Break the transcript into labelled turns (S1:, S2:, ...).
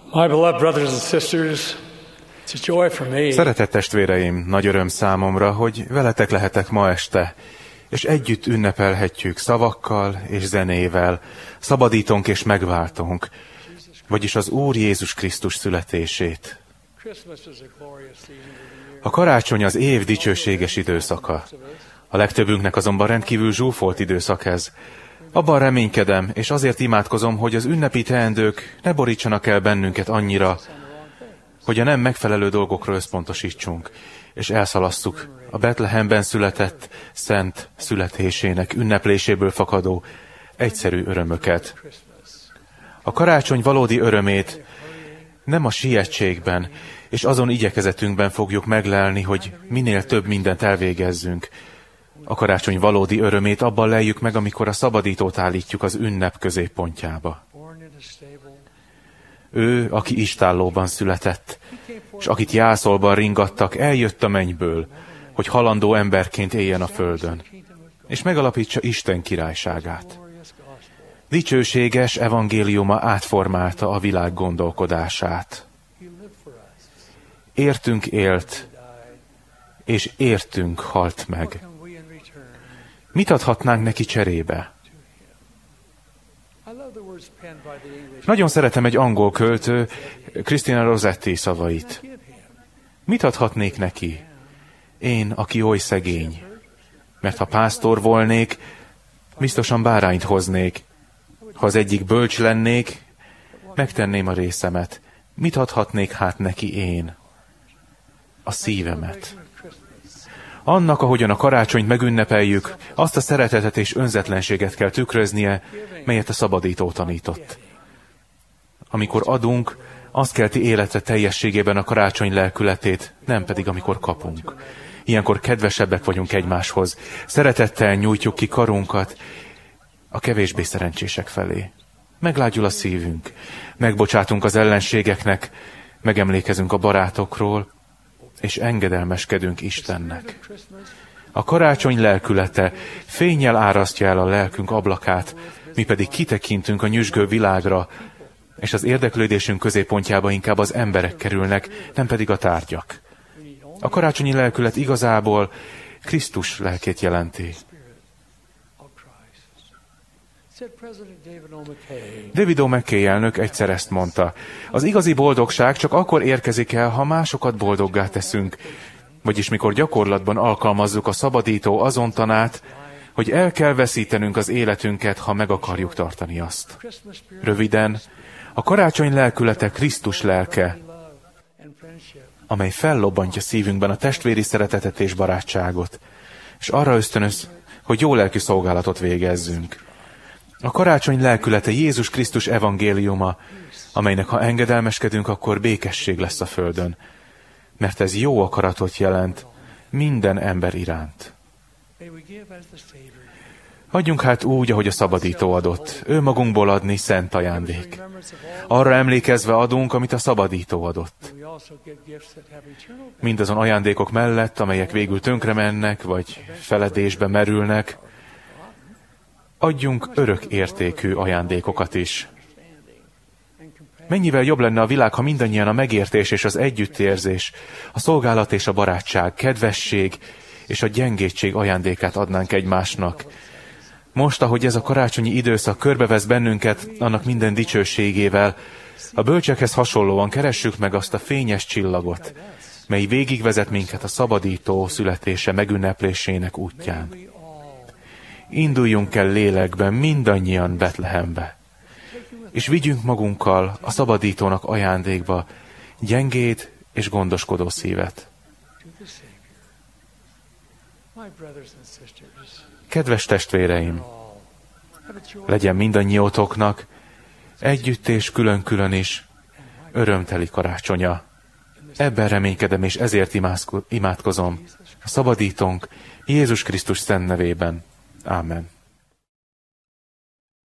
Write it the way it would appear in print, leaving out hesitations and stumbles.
S1: My beloved brothers and sisters, it's a joy for me.
S2: Szeretett testvéreim, nagy öröm számomra, hogy veletek lehetek ma este, és együtt ünnepelhetjük szavakkal és zenével, szabadítónk és megváltónk, vagyis az Úr Jézus Krisztus születését. A karácsony az év dicsőséges időszaka. A legtöbbünknek azonban rendkívül zsúfolt időszak ez. Abban reménykedem, és azért imádkozom, hogy az ünnepi teendők ne borítsanak el bennünket annyira, hogy a nem megfelelő dolgokra összpontosítsunk, és elszalasszuk a Betlehemben született szent születésének ünnepléséből fakadó egyszerű örömöket. A karácsony valódi örömét nem a sietségben és azon igyekezetünkben fogjuk meglelni, hogy minél több mindent elvégezzünk. A karácsony valódi örömét abban leljük meg, amikor a szabadítót állítjuk az ünnep középpontjába. Ő, aki istállóban született, és akit jászolban ringattak, eljött a mennyből, hogy halandó emberként éljen a földön, és megalapítsa Isten királyságát. Dicsőséges evangéliuma átformálta a világ gondolkodását. Értünk élt, és értünk halt meg. Mit adhatnánk neki cserébe? Nagyon szeretem egy angol költő, Christina Rossetti szavait. Mit adhatnék neki? Én, aki oly szegény. Mert ha pásztor volnék, biztosan bárányt hoznék. Ha az egyik bölcs lennék, megtenném a részemet. Mit adhatnék hát neki én? A szívemet. Annak, ahogyan a karácsonyt megünnepeljük, azt a szeretetet és önzetlenséget kell tükröznie, melyet a szabadító tanított. Amikor adunk, azt kelti életre teljességében a karácsony lelkületét, nem pedig amikor kapunk. Ilyenkor kedvesebbek vagyunk egymáshoz, szeretettel nyújtjuk ki karunkat a kevésbé szerencsések felé. Meglágyul a szívünk, megbocsátunk az ellenségeknek, megemlékezünk a barátokról, és engedelmeskedünk Istennek. A karácsony lelkülete fénnyel árasztja el a lelkünk ablakát, mi pedig kitekintünk a nyüzsgő világra, és az érdeklődésünk középpontjába inkább az emberek kerülnek, nem pedig a tárgyak. A karácsonyi lelkület igazából Krisztus lelkét jelenti. David O. McKay elnök egyszer ezt mondta: az igazi boldogság csak akkor érkezik el, ha másokat boldoggá teszünk, vagyis mikor gyakorlatban alkalmazzuk a szabadító azon tanát, hogy el kell veszítenünk az életünket, ha meg akarjuk tartani azt. Röviden, a karácsony lelkülete Krisztus lelke, amely fellobbantja szívünkben a testvéri szeretetet és barátságot, és arra ösztönöz, hogy jó lelkű szolgálatot végezzünk. A karácsony lelkülete Jézus Krisztus evangéliuma, amelynek ha engedelmeskedünk, akkor békesség lesz a földön, mert ez jó akaratot jelent minden ember iránt. Adjunk hát úgy, ahogy a szabadító adott. Ő magunkból adni szent ajándék. Arra emlékezve adunk, amit a szabadító adott. Mindazon ajándékok mellett, amelyek végül tönkre mennek, vagy feledésbe merülnek, adjunk örök értékű ajándékokat is. Mennyivel jobb lenne a világ, ha mindannyian a megértés és az együttérzés, a szolgálat és a barátság, kedvesség és a gyengétség ajándékát adnánk egymásnak. Most, ahogy ez a karácsonyi időszak körbevesz bennünket annak minden dicsőségével, a bölcsekhez hasonlóan keressük meg azt a fényes csillagot, mely végigvezet minket a szabadító születése megünneplésének útján. Induljunk el lélekben mindannyian Betlehembe, és vigyünk magunkkal a szabadítónak ajándékba gyengéd és gondoskodó szívet. Kedves testvéreim, legyen mindannyiótoknak együtt és külön-külön is örömteli karácsonya. Ebben reménykedem, és ezért imádkozom a szabadítónk Jézus Krisztus szent nevében. Ámen.